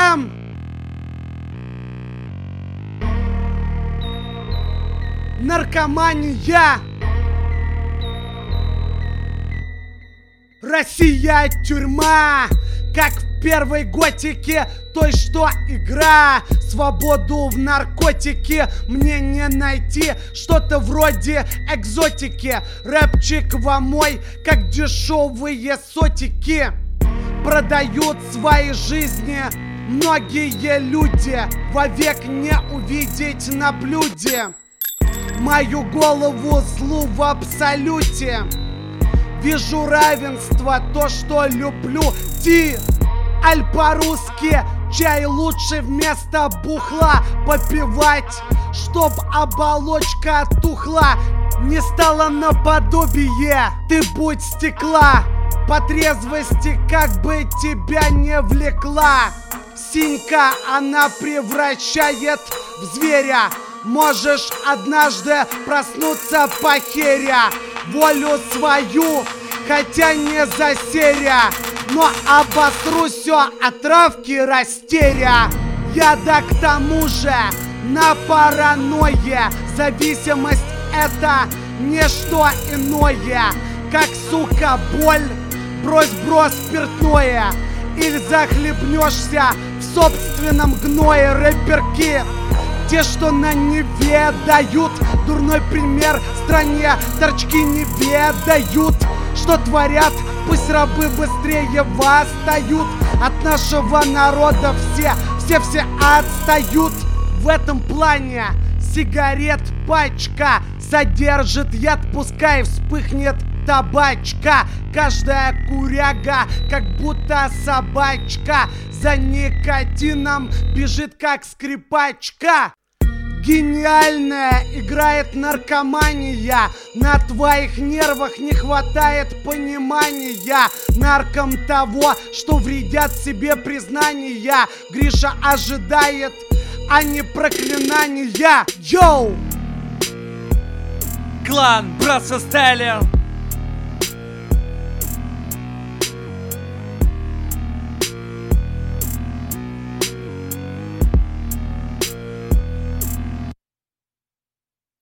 Бам! Наркомания. Россия тюрьма, как в первой готике, той, что игра. Свободу в наркотике мне не найти, что-то вроде экзотики. Рэпчик во мой, как дешевые сотики. Продают свои жизни многие люди, вовек не увидеть на блюде мою голову злу в абсолюте. Вижу равенство, то, что люблю. Аль по-русски, чай лучше вместо бухла попивать, чтоб оболочка тухла, не стала наподобие. Ты будь стекла, по трезвости как бы тебя не влекла. Синька, она превращает в зверя. Можешь однажды проснуться похеря волю свою, хотя не затеря, но обосру все от травки растеря. Я да к тому же на паранойе. Зависимость это не что иное, как, сука, боль. Брось спиртное, или захлебнешься в собственном гное. Рэперки, те, что на Неве дают дурной пример стране, торчки не ведают, что творят. Пусть рабы быстрее восстают. От нашего народа все отстают. В этом плане сигарет пачка содержит яд, пускай вспыхнет табачка. Каждая куряга как будто собачка за никотином бежит, как скрипачка. Гениальная играет наркомания. На твоих нервах не хватает понимания. Нарком того, что вредят себе признания. Гриша ожидает, а не проклинания. Йоу! Клан Братство Стайлер.